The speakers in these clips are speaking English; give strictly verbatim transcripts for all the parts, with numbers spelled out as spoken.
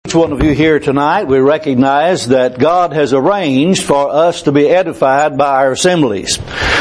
Each one of you here tonight, we recognize that God has arranged for us to be edified by our assemblies.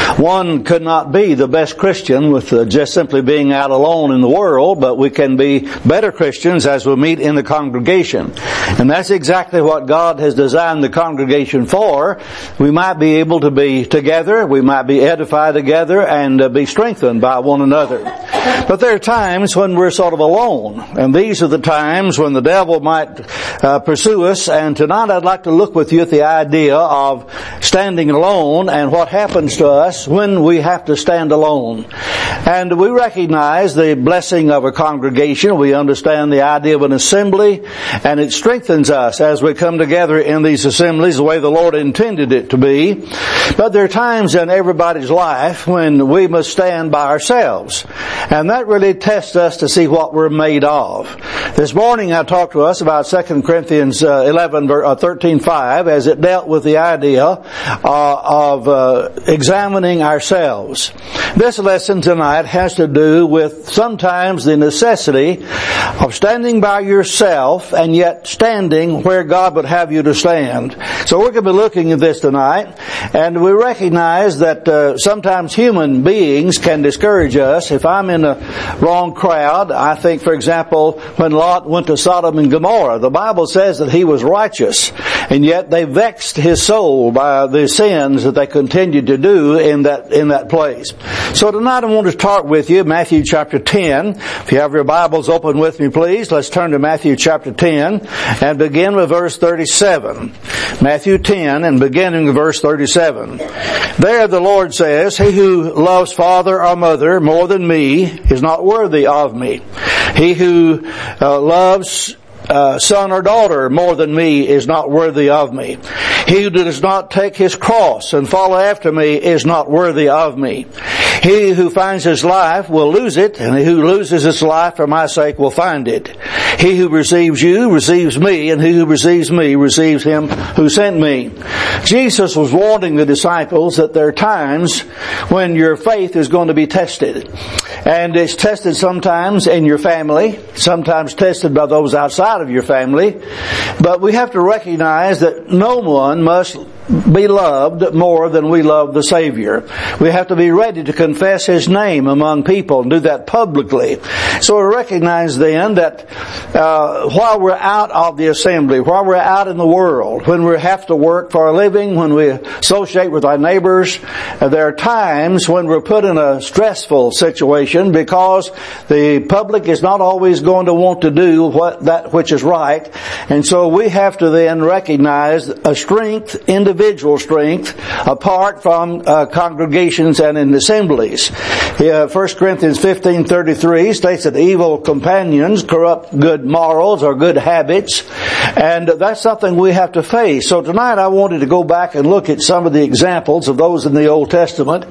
One could not be the best Christian with uh, just simply being out alone in the world, but we can be better Christians as we meet in the congregation. And that's exactly what God has designed the congregation for. We might be able to be together, we might be edified together, and uh, be strengthened by one another. But there are times when we're sort of alone, and these are the times when the devil might uh, pursue us. And tonight I'd like to look with you at the idea of standing alone and what happens to us when we have to stand alone. And we recognize the blessing of a congregation. We understand the idea of an assembly, and it strengthens us as we come together in these assemblies the way the Lord intended it to be. But there are times in everybody's life when we must stand by ourselves, and that really tests us to see what we're made of. This morning I talked to us about Second Corinthians eleven, thirteen, five, as it dealt with the idea uh, of uh, examining ourselves. This lesson tonight has to do with sometimes the necessity of standing by yourself and yet standing where God would have you to stand. So we're going to be looking at this tonight, and we recognize that uh, sometimes human beings can discourage us. If I'm in a wrong crowd, I think, for example, when Lot went to Sodom and Gomorrah, the Bible says that he was righteous, and yet they vexed his soul by the sins that they continued to do in that in that place. So tonight I want to start with you Matthew chapter ten. If you have your Bibles open with me, please, let's turn to Matthew chapter ten and begin with verse thirty-seven. Matthew ten and beginning with verse thirty-seven. There the Lord says, "He who loves father or mother more than me is not worthy of me. He who uh, loves Uh, son or daughter more than me is not worthy of me. He who does not take his cross and follow after me is not worthy of me. He who finds his life will lose it, and he who loses his life for my sake will find it. He who receives you receives me, and he who receives me receives him who sent me." Jesus was warning the disciples that there are times when your faith is going to be tested. And it's tested sometimes in your family, sometimes tested by those outside of your family. But we have to recognize that no one must be loved more than we love the Savior. We have to be ready to confess His name among people and do that publicly. So we recognize then that uh, while we're out of the assembly, while we're out in the world, when we have to work for a living, when we associate with our neighbors, uh, there are times when we're put in a stressful situation because the public is not always going to want to do what that which is right. And so we have to then recognize a strength, individual individual strength apart from uh, congregations and in assemblies. Uh, First Corinthians fifteen thirty-three states that evil companions corrupt good morals or good habits, and that's something we have to face. So tonight I wanted to go back and look at some of the examples of those in the Old Testament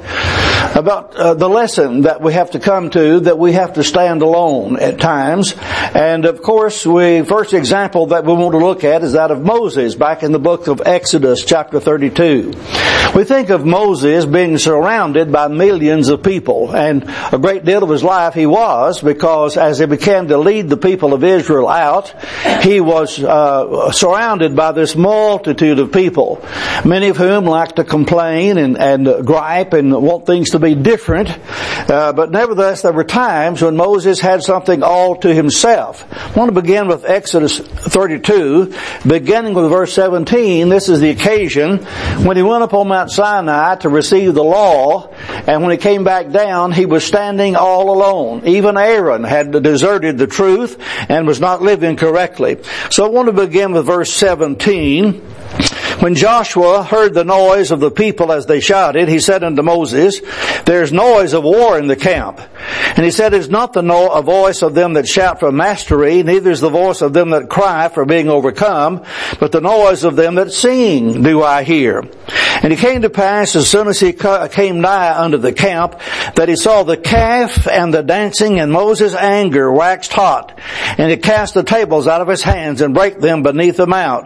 about uh, the lesson that we have to come to, that we have to stand alone at times. And of course, the first example that we want to look at is that of Moses back in the book of Exodus chapter thirty-two. We think of Moses being surrounded by millions of people, and a great deal of his life he was, because as he began to lead the people of Israel out, he was uh, surrounded by this multitude of people, many of whom like to complain and, and gripe and want things to be different. Uh, but nevertheless, there were times when Moses had something all to himself. I want to begin with Exodus thirty-two, beginning with verse seventeen. This is the occasion when he went up on Mount Sinai to receive the law, and when he came back down, he was standing all alone. Even Aaron had deserted the truth and was not living correctly. So I want to begin with verse seventeen. When Joshua heard the noise of the people as they shouted, he said unto Moses, "There's noise of war in the camp." And he said, "It's not the no- a voice of them that shout for mastery, neither is the voice of them that cry for being overcome, but the noise of them that sing do I hear." And it came to pass, as soon as he came nigh unto the camp, that he saw the calf and the dancing, and Moses' anger waxed hot. And he cast the tables out of his hands, and brake them beneath the mount.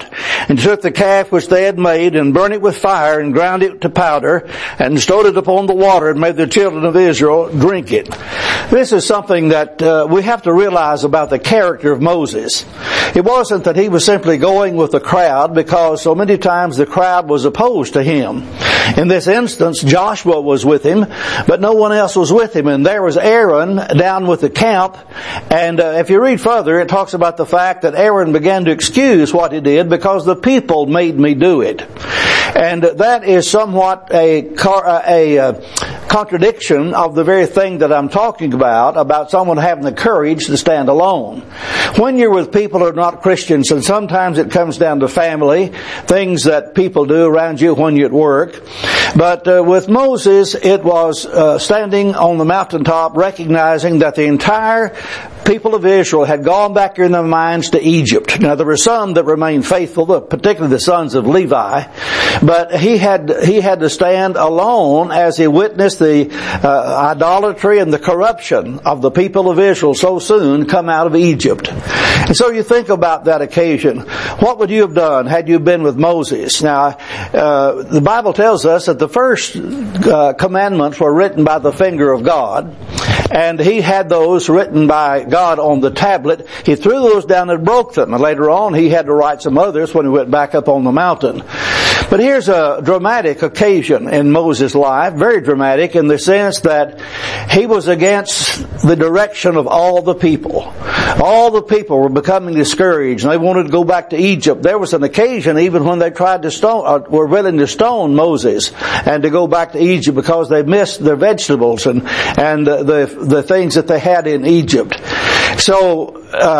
and took the calf which they had made, and burnt it with fire, and ground it to powder, and stowed it upon the water, and made the children of Israel drink it. This is something that uh, we have to realize about the character of Moses. It wasn't that he was simply going with the crowd, because so many times the crowd was opposed to him. In this instance, Joshua was with him, but no one else was with him. And there was Aaron down with the camp. And uh, if you read further, it talks about the fact that Aaron began to excuse what he did because the people made me do it. And that is somewhat a, a, a contradiction of the very thing that I'm talking about, about someone having the courage to stand alone. When you're with people who are not Christians, and sometimes it comes down to family, things that people do around you when you're at work. But uh, with Moses, it was uh, standing on the mountaintop, recognizing that the entire people of Israel had gone back in their minds to Egypt. Now, there were some that remained faithful, particularly the sons of Levi, but he had he had to stand alone as he witnessed the uh, idolatry and the corruption of the people of Israel so soon come out of Egypt. And so you think about that occasion. What would you have done had you been with Moses? Now, uh, the Bible tells us that the first uh, commandments were written by the finger of God, and he had those written by God on the tablet. He threw those down and broke them. And later on, he had to write some others when he went back up on the mountain. But here's a dramatic occasion in Moses' life, very dramatic in the sense that he was against the direction of all the people. All the people were becoming discouraged, and they wanted to go back to Egypt. There was an occasion even when they tried to stone, or were willing to stone Moses and to go back to Egypt because they missed their vegetables and, and the, the things that they had in Egypt. So,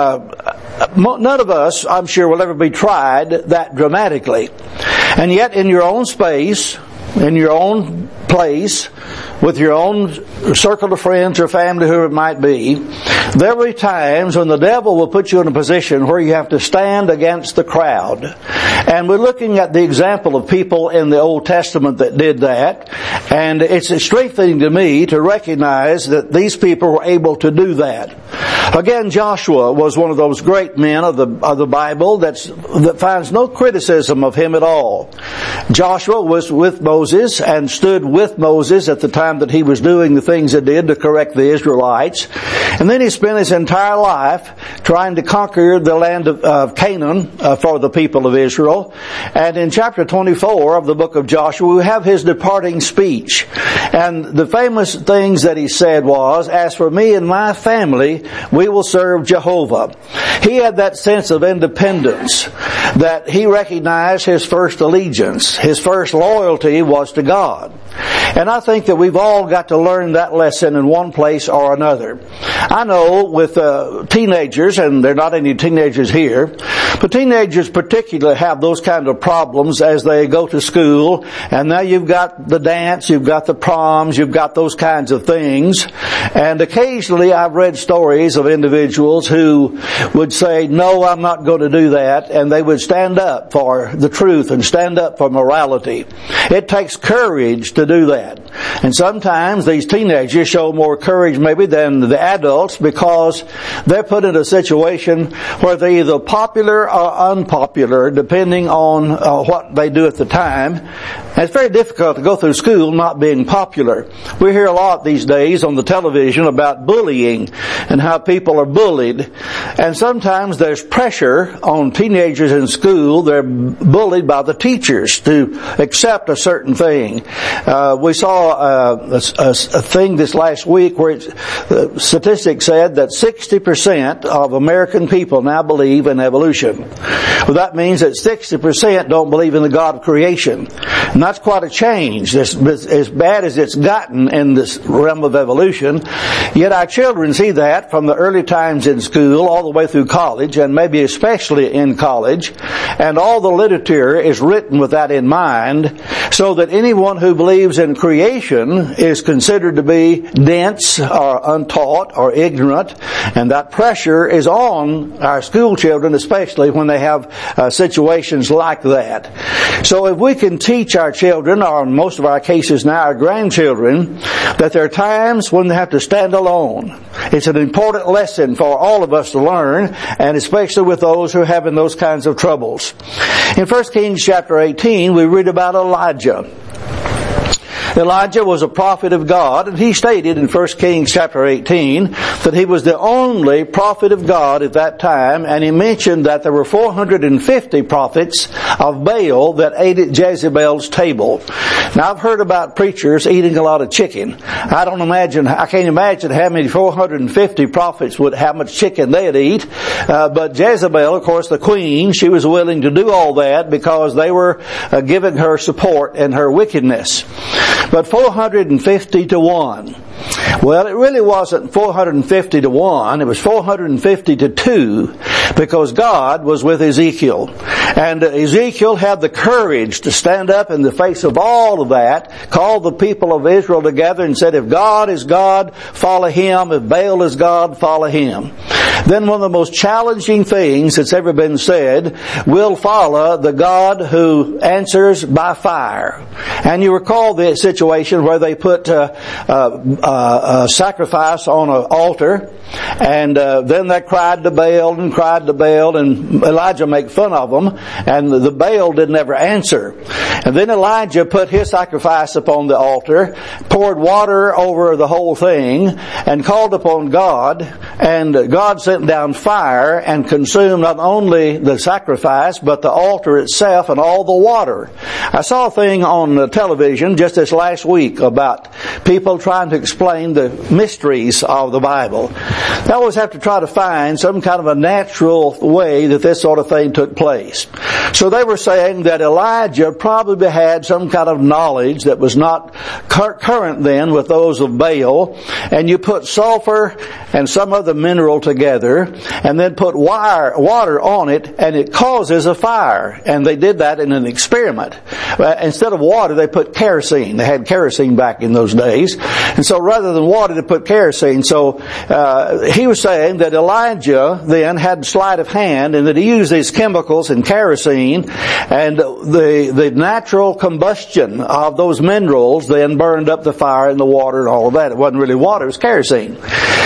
uh, none of us, I'm sure, will ever be tried that dramatically. And yet, in your own space, in your own place, with your own circle of friends or family, whoever it might be, there will be times when the devil will put you in a position where you have to stand against the crowd. And we're looking at the example of people in the Old Testament that did that. And it's strengthening to me to recognize that these people were able to do that. Again, Joshua was one of those great men of the of the Bible that's, that finds no criticism of him at all. Joshua was with Moses and stood with Moses at the time that he was doing the things he did to correct the Israelites. And then he spent his entire life trying to conquer the land of, of Canaan uh, for the people of Israel. And in chapter twenty-four of the book of Joshua, we have his departing speech. And the famous things that he said was, "As for me and my family, we will serve Jehovah." He had that sense of independence, that he recognized his first allegiance. His first loyalty was to God. And I think that we've all got to learn that lesson in one place or another. I know with uh, teenagers, and there are not any teenagers here, but teenagers particularly have those kind of problems as they go to school. And now you've got the dance, you've got the proms, you've got those kinds of things. And occasionally I've read stories of individuals who would say, "No, I'm not going to do that." And they would stand up for the truth and stand up for morality. It takes courage to do that. And sometimes these teenagers show more courage maybe than the adults because they're put in a situation where they're either popular or unpopular depending on uh, what they do at the time. And it's very difficult to go through school not being popular. We hear a lot these days on the television about bullying and how people are bullied. And sometimes there's pressure on teenagers in school. They're bullied by the teachers to accept a certain thing. Uh, we saw uh, a, a, a thing this last week where it, uh, statistics said that sixty percent of American people now believe in evolution. Well, that means that sixty percent don't believe in the God of creation. And that's quite a change. This, as bad as it's gotten in this realm of evolution, yet our children see that from the early times in school all the way through college, and maybe especially in college. And all the literature is written with that in mind, so that anyone who believes in creation generation is considered to be dense or untaught or ignorant, and that pressure is on our school children, especially when they have uh, situations like that. So if we can teach our children, or in most of our cases now our grandchildren, that there are times when they have to stand alone. It's an important lesson for all of us to learn, and especially with those who are having those kinds of troubles. In First Kings chapter eighteen, we read about Elijah. Elijah was a prophet of God, and he stated in First Kings chapter eighteen that he was the only prophet of God at that time, and he mentioned that there were four hundred fifty prophets of Baal that ate at Jezebel's table. Now, I've heard about preachers eating a lot of chicken. I don't imagine, I can't imagine how many four hundred fifty prophets would, how much chicken they'd eat. Uh, but Jezebel, of course, the queen, she was willing to do all that because they were uh, giving her support in her wickedness. But four hundred fifty to one. Well, it really wasn't four hundred fifty to one. It was four hundred fifty to two, because God was with Ezekiel. And Ezekiel had the courage to stand up in the face of all of that, called the people of Israel together and said, if God is God, follow Him. If Baal is God, follow him. Then one of the most challenging things that's ever been said, we'll follow the God who answers by fire. And you recall the situation where they put uh, uh, uh, a sacrifice on an altar, and uh, then they cried to Baal and cried to Baal, and Elijah made fun of them, and the Baal didn't ever answer. And then Elijah put his sacrifice upon the altar, poured water over the whole thing, and called upon God, and God sent down fire and consumed not only the sacrifice, but the altar itself and all the water. I saw a thing on the television just this last week about people trying to explain the mysteries of the Bible. They always have to try to find some kind of a natural way that this sort of thing took place. So they were saying that Elijah probably had some kind of knowledge that was not cur- current then with those of Baal, and you put sulfur and some other mineral together and then put wire, water on it, and it causes a fire. And they did that in an experiment. Uh, instead of water, they put kerosene. They had kerosene back in those days. And so rather than water, they put kerosene. So uh, he was saying that Elijah then had sleight of hand, and that he used these chemicals and kerosene, and the the natural combustion of those minerals then burned up the fire and the water and all of that. It wasn't really water, it was kerosene.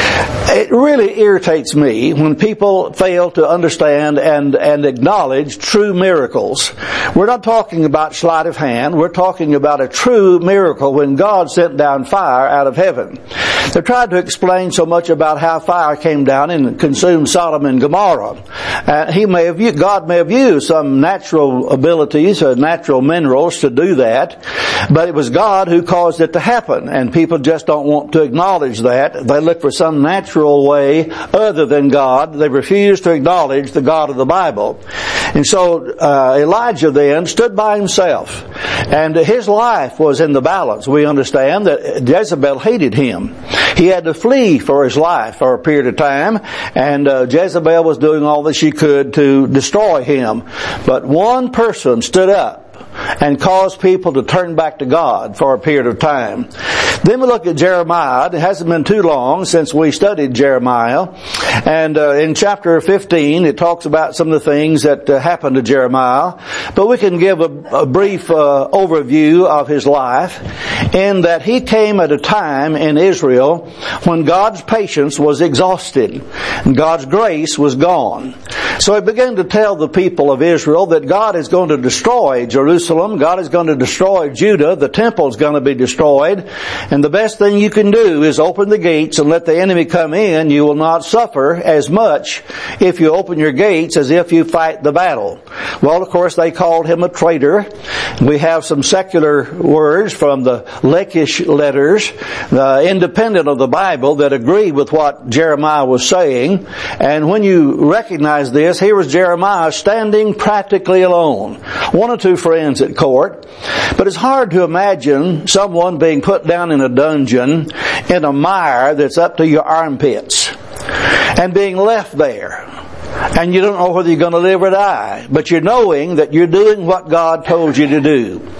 It really irritates me when people fail to understand and, and acknowledge true miracles. We're not talking about sleight of hand. We're talking about a true miracle when God sent down fire out of heaven. They tried to explain so much about how fire came down and consumed Sodom and Gomorrah. Uh, he may have, God may have used some natural abilities or natural minerals to do that, but it was God who caused it to happen, and people just don't want to acknowledge that. They look for some natural way other than God. They refuse to acknowledge the God of the Bible. And so uh, Elijah then stood by himself, and his life was in the balance. We understand that Jezebel hated him. He had to flee for his life for a period of time, and uh, Jezebel was doing all that she could to destroy him. But one person stood up and caused people to turn back to God for a period of time. Then we look at Jeremiah. It hasn't been too long since we studied Jeremiah. And uh, in chapter fifteen, it talks about some of the things that uh, happened to Jeremiah. But we can give a, a brief uh, overview of his life, in that he came at a time in Israel when God's patience was exhausted and God's grace was gone. So he began to tell the people of Israel that God is going to destroy Jerusalem. God is going to destroy Judah. The temple is going to be destroyed. And the best thing you can do is open the gates and let the enemy come in. You will not suffer as much if you open your gates as if you fight the battle. Well, of course, they called him a traitor. We have some secular words from the Lachish letters, uh, independent of the Bible, that agree with what Jeremiah was saying. And when you recognize this, here was Jeremiah standing practically alone. One or two friends at court. But it's hard to imagine someone being put down in a dungeon in a mire that's up to your armpits and being left there. And you don't know whether you're going to live or die. But you're knowing that you're doing what God told you to do.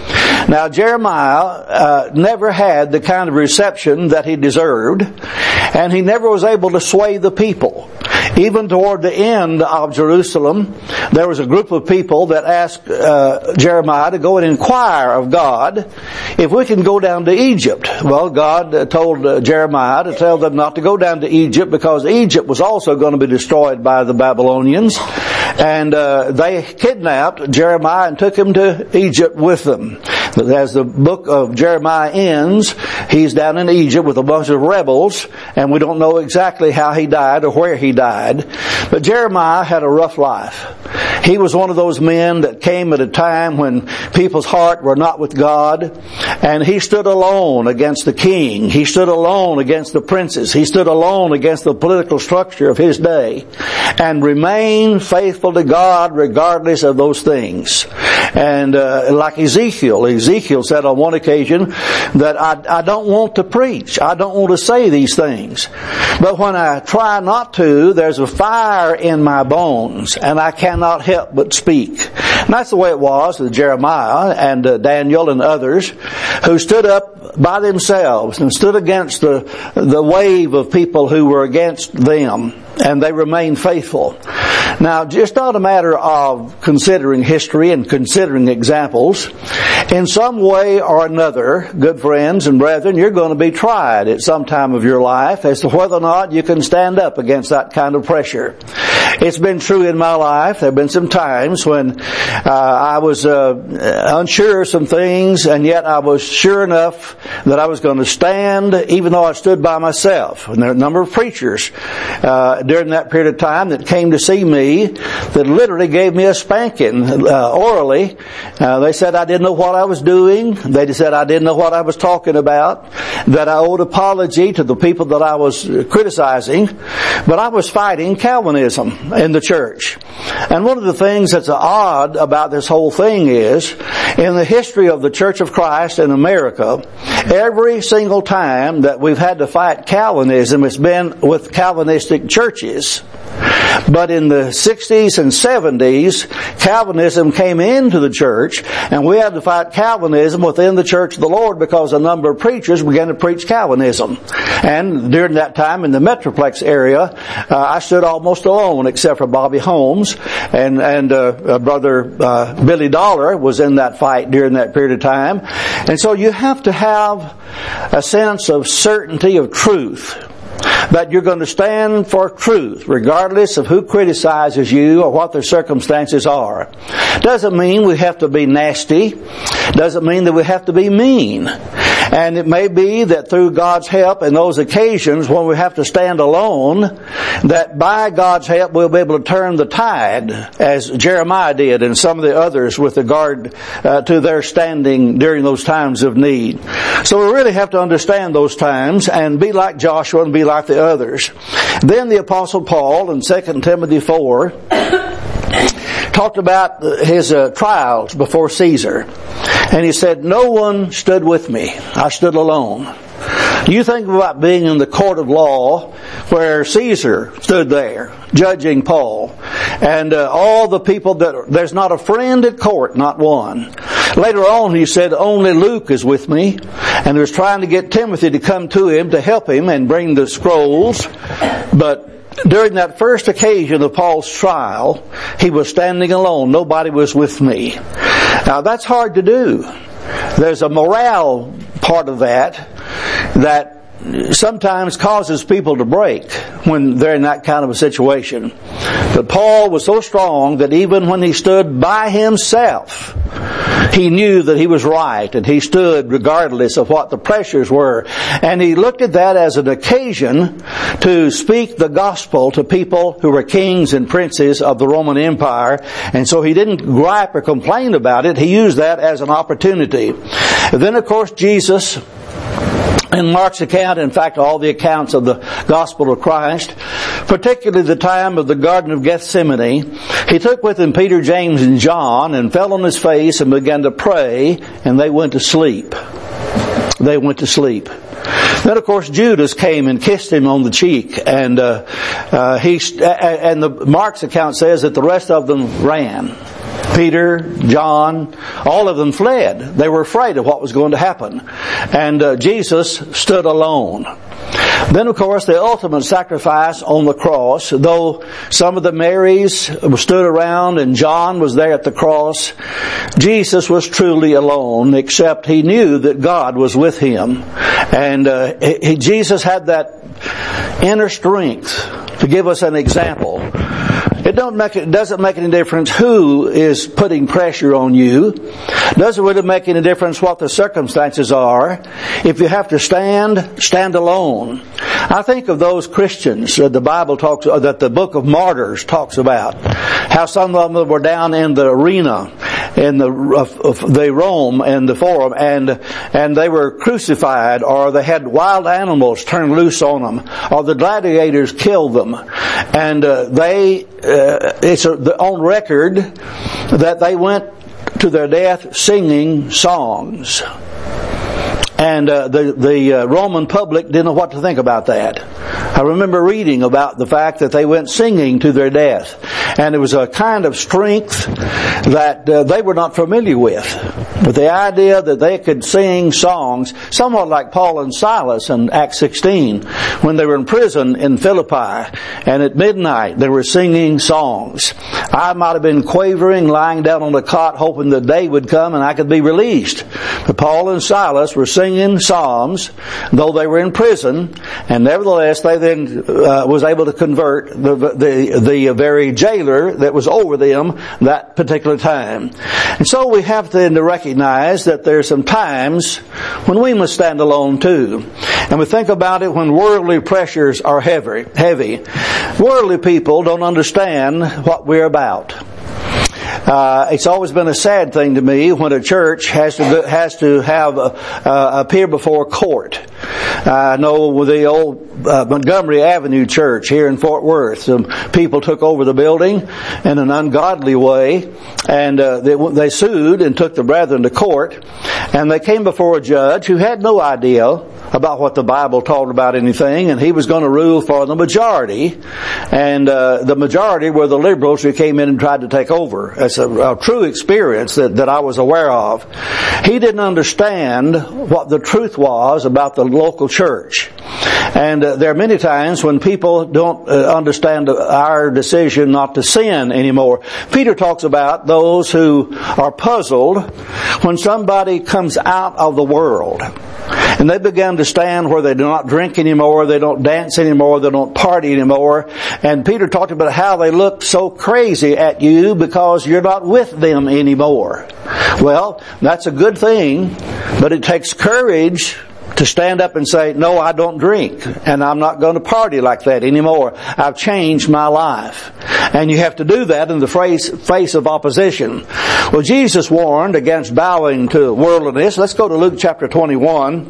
Now Jeremiah uh, never had the kind of reception that he deserved, and he never was able to sway the people. Even toward the end of Jerusalem, there was a group of people that asked uh, Jeremiah to go and inquire of God if we can go down to Egypt. Well, God uh, told uh, Jeremiah to tell them not to go down to Egypt because Egypt was also going to be destroyed by the Babylonians. And uh, they kidnapped Jeremiah and took him to Egypt with them. As the book of Jeremiah ends, he's down in Egypt with a bunch of rebels, and we don't know exactly how he died or where he died. But Jeremiah had a rough life. He was one of those men that came at a time when people's heart were not with God, and he stood alone against the king. He stood alone against the princes. He stood alone against the political structure of his day, and remained faithful to God regardless of those things. And uh, like Ezekiel, Ezekiel said on one occasion that I, I don't want to preach. I don't want to say these things. But when I try not to, there's a fire in my bones, and I cannot help but speak. And that's the way it was with Jeremiah and uh, Daniel and others who stood up by themselves and stood against the, the wave of people who were against them, and they remained faithful. Now, just not a matter of considering history and considering examples. In some way or another, good friends and brethren, you're going to be tried at some time of your life as to whether or not you can stand up against that kind of pressure. It's been true in my life. There have been some times when uh, I was uh, unsure of some things, and yet I was sure enough that I was going to stand even though I stood by myself. And there are a number of preachers uh, during that period of time that came to see me that literally gave me a spanking uh, orally. Uh, they said I didn't know what I was doing. They said I didn't know what I was talking about, that I owed apology to the people that I was criticizing. But I was fighting Calvinism in the church. And one of the things that's odd about this whole thing is, in the history of the Church of Christ in America, every single time that we've had to fight Calvinism, it's been with Calvinistic churches. But in the sixties and seventies, Calvinism came into the church, and we had to fight Calvinism within the Church of the Lord because a number of preachers began to preach Calvinism. And during that time in the Metroplex area, uh, I stood almost alone except for Bobby Holmes, and, and uh, uh, Brother uh, Billy Dollar was in that fight during that period of time. And so you have to have a sense of certainty of truth, that you're going to stand for truth regardless of who criticizes you or what their circumstances are. Doesn't mean we have to be nasty. Doesn't mean that we have to be mean. And it may be that through God's help in those occasions when we have to stand alone, that by God's help we'll be able to turn the tide, as Jeremiah did and some of the others with regard uh, to their standing during those times of need. So we really have to understand those times and be like Joshua and be like the others. Then the Apostle Paul in Second Timothy four talked about his uh, trials before Caesar. And he said, no one stood with me. I stood alone. You think about being in the court of law where Caesar stood there judging Paul. And uh, all the people that, there's not a friend at court, not one. Later on he said, only Luke is with me. And he was trying to get Timothy to come to him to help him and bring the scrolls. But during that first occasion of Paul's trial, he was standing alone. Nobody was with me. Now that's hard to do. There's a morale part of that that sometimes causes people to break when they're in that kind of a situation. But Paul was so strong that even when he stood by himself, he knew that he was right, and he stood regardless of what the pressures were. And he looked at that as an occasion to speak the gospel to people who were kings and princes of the Roman Empire. And so he didn't gripe or complain about it. He used that as an opportunity. And then, of course, Jesus, in Mark's account, in fact, all the accounts of the Gospel of Christ, particularly the time of the Garden of Gethsemane, he took with him Peter, James, and John and fell on his face and began to pray, and they went to sleep. They went to sleep. Then, of course, Judas came and kissed him on the cheek, and uh, uh, he and the Mark's account says that the rest of them ran. Peter, John, all of them fled. They were afraid of what was going to happen. And uh, Jesus stood alone. Then, of course, the ultimate sacrifice on the cross, though some of the Marys stood around and John was there at the cross, Jesus was truly alone, except he knew that God was with him. And uh, he, Jesus had that inner strength to give us an example. It don't make it doesn't make any difference who is putting pressure on you. Doesn't really make any difference what the circumstances are. If you have to stand, stand alone. I think of those Christians that the Bible talks, or that the book of Martyrs talks about. How some of them were down in the arena, in the of, of the Rome and the Forum, and and they were crucified, or they had wild animals turned loose on them, or the gladiators killed them, and uh, they uh, it's a, on record that they went to their death singing songs. And uh, the the uh, Roman public didn't know what to think about that. I remember reading about the fact that they went singing to their death. And it was a kind of strength that uh, they were not familiar with. But the idea that they could sing songs, somewhat like Paul and Silas in Acts sixteen, when they were in prison in Philippi, and at midnight they were singing songs. I might have been quavering, lying down on the cot, hoping the day would come and I could be released. But Paul and Silas were singing psalms, though they were in prison, and nevertheless they then uh, was able to convert the, the the very jailer that was over them that particular time. And so we have then to recognize that there are some times when we must stand alone too. And we think about it when worldly pressures are heavy. heavy. Worldly people don't understand what we're about. Uh, it's always been a sad thing to me when a church has to has to have a, uh, appear before court. I know the old uh, Montgomery Avenue Church here in Fort Worth, some people took over the building in an ungodly way, and uh, they, they sued and took the brethren to court, and they came before a judge who had no idea about what the Bible taught about anything, and he was going to rule for the majority, and uh, the majority were the liberals who came in and tried to take over. That's a, a true experience that, that I was aware of. He didn't understand what the truth was about the local church. And uh, there are many times when people don't uh, understand our decision not to sin anymore. Peter talks about those who are puzzled when somebody comes out of the world and they begin to stand where they do not drink anymore, they don't dance anymore, they don't party anymore. And Peter talked about how they look so crazy at you because you're not with them anymore. Well, that's a good thing, but it takes courage to stand up and say, no, I don't drink, and I'm not going to party like that anymore. I've changed my life. And you have to do that in the face, face of opposition. Well, Jesus warned against bowing to worldliness. Let's go to Luke chapter twenty-one.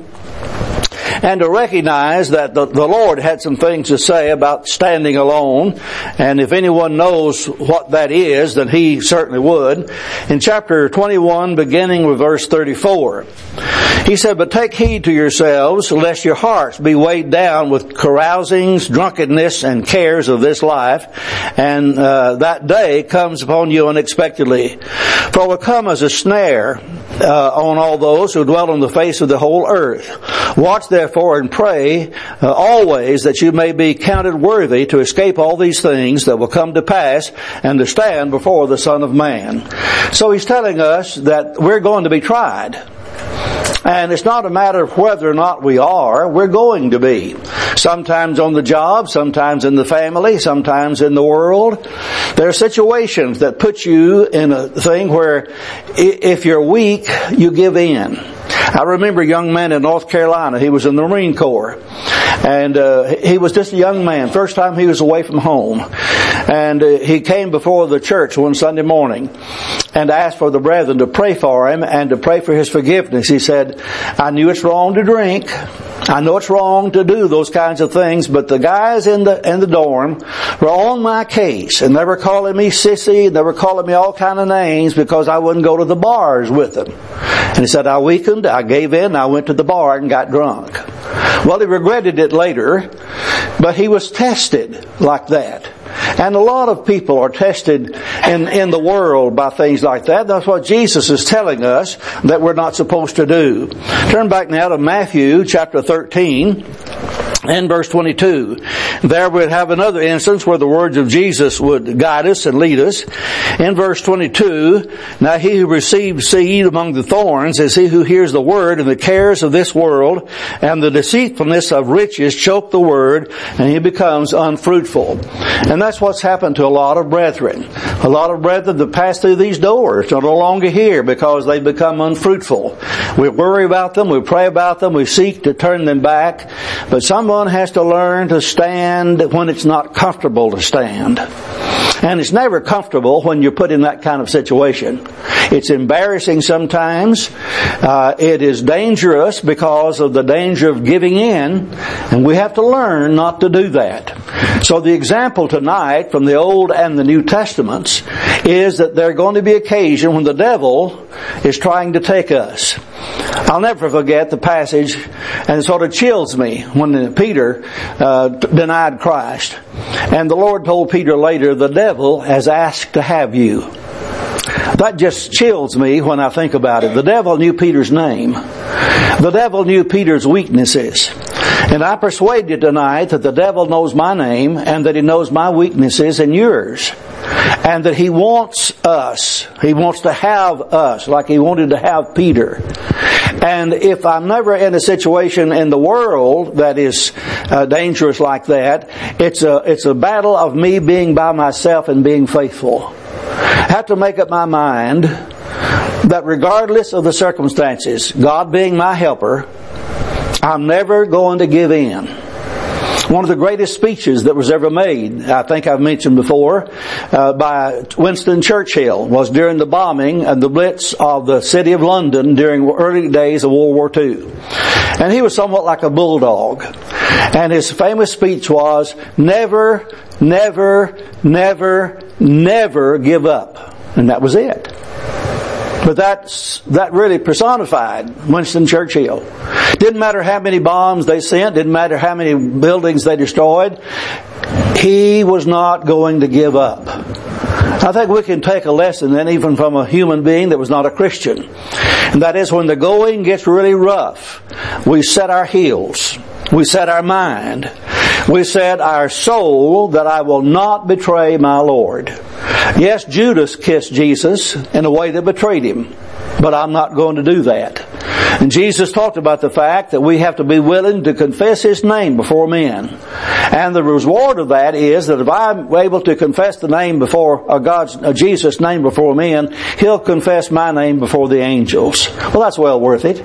And to recognize that the, the Lord had some things to say about standing alone. And if anyone knows what that is, then he certainly would. In chapter twenty-one, beginning with verse thirty-four, he said, but take heed to yourselves, lest your hearts be weighed down with carousings, drunkenness, and cares of this life, and uh, that day comes upon you unexpectedly. For it will come as a snare uh, on all those who dwell on the face of the whole earth. Watch therefore and pray uh, always that you may be counted worthy to escape all these things that will come to pass and to stand before the Son of Man. So he's telling us that we're going to be tried. And it's not a matter of whether or not we are, we're going to be. Sometimes on the job, sometimes in the family, sometimes in the world. There are situations that put you in a thing where if you're weak, you give in. I remember a young man in North Carolina. He was in the Marine Corps. And uh, he was just a young man. First time he was away from home. And uh, he came before the church one Sunday morning and asked for the brethren to pray for him and to pray for his forgiveness. He said, I knew it's wrong to drink. I know it's wrong to do those kinds of things, but the guys in the in the dorm were on my case, and they were calling me sissy, and they were calling me all kind of names because I wouldn't go to the bars with them. And he said, I weakened, I gave in, I went to the bar and got drunk. Well, he regretted it later, but he was tested like that. And a lot of people are tested in, in the world by things like that. That's what Jesus is telling us that we're not supposed to do. Turn back now to Matthew chapter thirteen. In verse twenty-two, there we'd have another instance where the words of Jesus would guide us and lead us. In verse twenty-two, now he who receives seed among the thorns is he who hears the word, and the cares of this world and the deceitfulness of riches choke the word, and he becomes unfruitful. And that's what's happened to a lot of brethren. A lot of brethren that pass through these doors are no longer here because they've become unfruitful. We worry about them, we pray about them, we seek to turn them back, but someone has to learn to stand when it's not comfortable to stand. And it's never comfortable when you're put in that kind of situation. It's embarrassing sometimes. Uh, it is dangerous because of the danger of giving in, and we have to learn not to do that. So the example tonight from the Old and the New Testaments is that there are going to be occasion when the devil is trying to take us. I'll never forget the passage, and it sort of chills me when Peter uh, denied Christ. And the Lord told Peter later, the devil has asked to have you. That just chills me when I think about it. The devil knew Peter's name. The devil knew Peter's weaknesses. And I persuade you tonight that the devil knows my name and that he knows my weaknesses and yours. And that he wants us. He wants to have us like he wanted to have Peter. And if I'm never in a situation in the world that is uh, dangerous like that, it's a, it's a battle of me being by myself and being faithful. I have to make up my mind that regardless of the circumstances, God being my helper, I'm never going to give in. One of the greatest speeches that was ever made, I think I've mentioned before, uh, by Winston Churchill was during the bombing and the blitz of the city of London during early days of World War Two. And he was somewhat like a bulldog. And his famous speech was, never, never, never, never give up. And that was it. But that's, that really personified Winston Churchill. Didn't matter how many bombs they sent, didn't matter how many buildings they destroyed, he was not going to give up. I think we can take a lesson then even from a human being that was not a Christian. And that is when the going gets really rough, we set our heels, we set our mind, we set our soul that I will not betray my Lord. Yes, Judas kissed Jesus in a way that betrayed him, but I'm not going to do that. And Jesus talked about the fact that we have to be willing to confess His name before men. And the reward of that is that if I'm able to confess the name before uh, God's, uh, Jesus' name before men, He'll confess my name before the angels. Well, that's well worth it.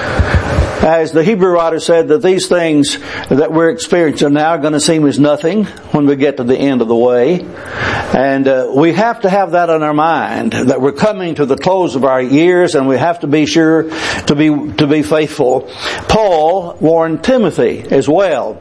As the Hebrew writer said, that these things that we're experiencing now are going to seem as nothing when we get to the end of the way. And uh, we have to have that on our mind, that we're coming to the close of our years and we have to be sure to be to be faithful. Paul warned Timothy as well.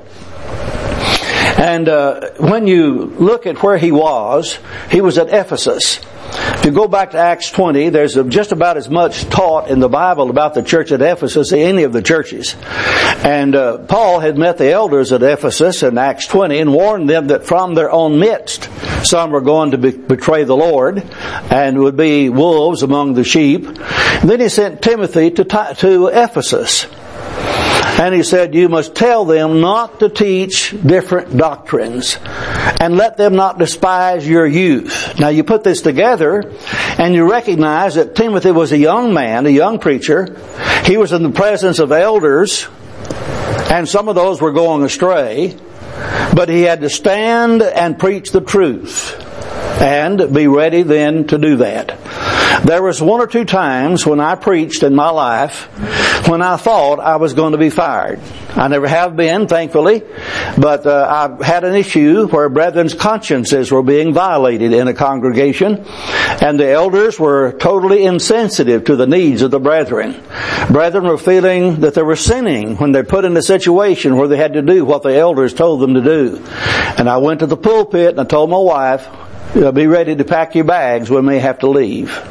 And uh, when you look at where he was, he was at Ephesus. If you go back to Acts twenty, there's just about as much taught in the Bible about the church at Ephesus as any of the churches. And uh, Paul had met the elders at Ephesus in Acts twenty and warned them that from their own midst some were going to be, betray the Lord and would be wolves among the sheep. And then he sent Timothy to, to Ephesus. And he said, you must tell them not to teach different doctrines and let them not despise your youth. Now you put this together and you recognize that Timothy was a young man, a young preacher. He was in the presence of elders and some of those were going astray, but he had to stand and preach the truth and be ready then to do that. There was one or two times when I preached in my life when I thought I was going to be fired. I never have been, thankfully, but uh, I had an issue where brethren's consciences were being violated in a congregation, and the elders were totally insensitive to the needs of the brethren. Brethren were feeling that they were sinning when they're put in a situation where they had to do what the elders told them to do. And I went to the pulpit and I told my wife, be ready to pack your bags, we may have to leave.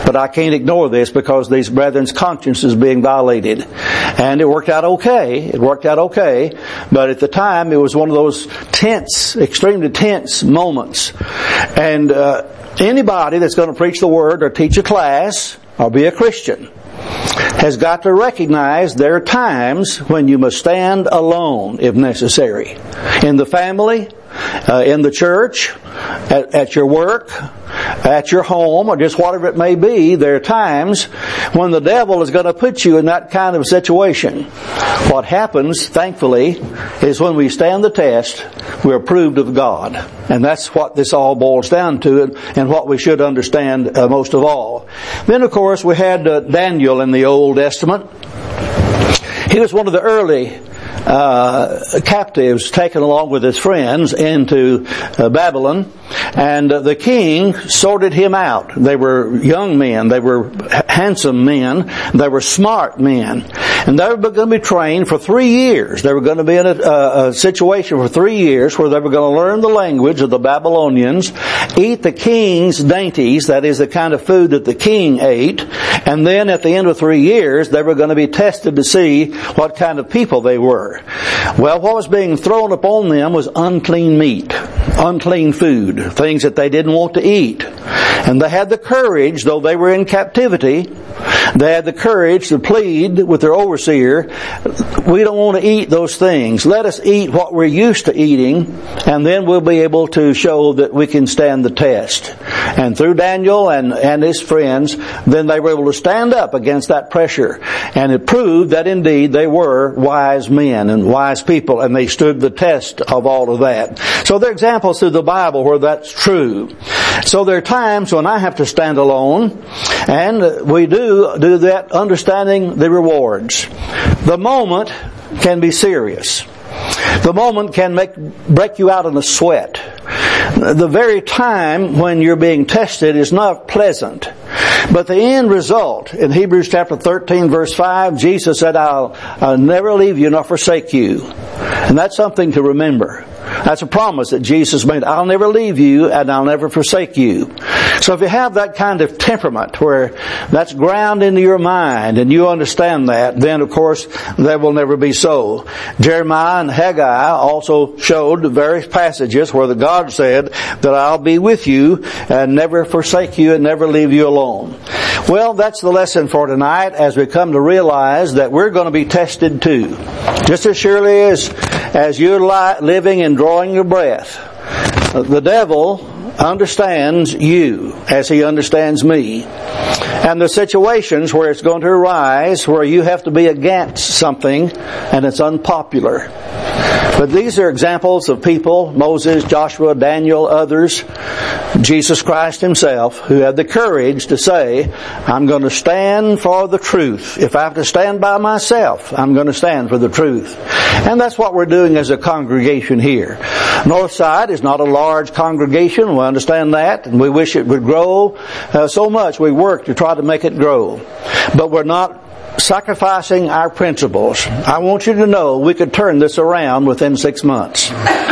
But I can't ignore this because these brethren's conscience is being violated. And it worked out okay. It worked out okay. But at the time, it was one of those tense, extremely tense moments. And uh, anybody that's going to preach the Word or teach a class or be a Christian has got to recognize there are times when you must stand alone if necessary. In the family, uh, in the church, at, at your work, at your home, or just whatever it may be, there are times when the devil is going to put you in that kind of situation. What happens, thankfully, is when we stand the test, we're approved of God. And that's what this all boils down to, and, and what we should understand uh, most of all. Then, of course, we had uh, Daniel in the Old Testament. He was one of the early Uh, captives taken along with his friends into uh, Babylon, and uh, the king sorted him out. They were young men, they were handsome men, they were smart men, and they were going to be trained for three years. They were going to be in a, a, a situation for three years where they were going to learn the language of the Babylonians, eat the king's dainties, that is the kind of food that the king ate, and then at the end of three years they were going to be tested to see what kind of people they were. Well, what was being thrown upon them was unclean meat, unclean food, things that they didn't want to eat. And they had the courage, though they were in captivity, they had the courage to plead with their overseer, we don't want to eat those things. Let us eat what we're used to eating, and then we'll be able to show that we can stand the test. And through Daniel and, and his friends, then they were able to stand up against that pressure. And it proved that indeed they were wise men and wise people, and they stood the test of all of that. So there are examples through the Bible where that's true. So there are times when I have to stand alone, and we do do that understanding the rewards. The moment can be serious. The moment can make break you out in a sweat. The very time when you're being tested is not pleasant. But the end result, in Hebrews chapter thirteen verse five, Jesus said, I'll, I'll never leave you nor forsake you. And that's something to remember. That's a promise that Jesus made. I'll never leave you and I'll never forsake you. So if you have that kind of temperament where that's ground into your mind and you understand that, then of course that will never be so. Jeremiah and Haggai also showed various passages where the God said that I'll be with you and never forsake you and never leave you alone. Well, that's the lesson for tonight as we come to realize that we're going to be tested too. Just as surely as, as you're li- living and drawing your breath, the devil understands you as he understands me. And the situations where it's going to arise where you have to be against something and it's unpopular. But these are examples of people, Moses, Joshua, Daniel, others, Jesus Christ himself, who had the courage to say, I'm going to stand for the truth. If I have to stand by myself, I'm going to stand for the truth. And that's what we're doing as a congregation here. Northside is not a large congregation. We understand that, and we wish it would grow uh, so much. We work to try to make it grow. But we're not sacrificing our principles. I want you to know we could turn this around within six months.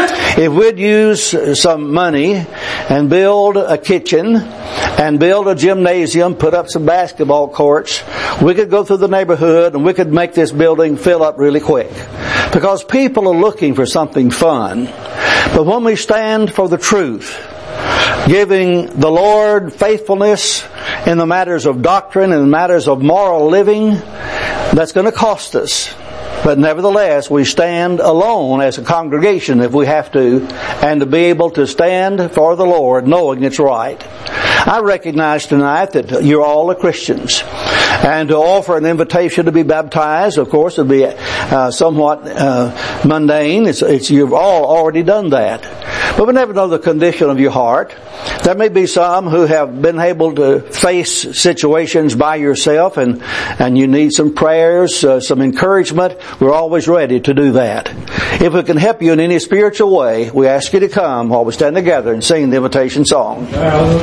If we'd use some money and build a kitchen and build a gymnasium, put up some basketball courts, we could go through the neighborhood and we could make this building fill up really quick. Because people are looking for something fun. But when we stand for the truth, giving the Lord faithfulness in the matters of doctrine and the matters of moral living, that's going to cost us. But nevertheless, we stand alone as a congregation if we have to, and to be able to stand for the Lord knowing it's right. I recognize tonight that you're all are Christians. And to offer an invitation to be baptized, of course, would be uh, somewhat uh, mundane. It's, it's, you've all already done that. But we never know the condition of your heart. There may be some who have been able to face situations by yourself, and, and you need some prayers, uh, some encouragement. We're always ready to do that. If we can help you in any spiritual way, we ask you to come while we stand together and sing the invitation song.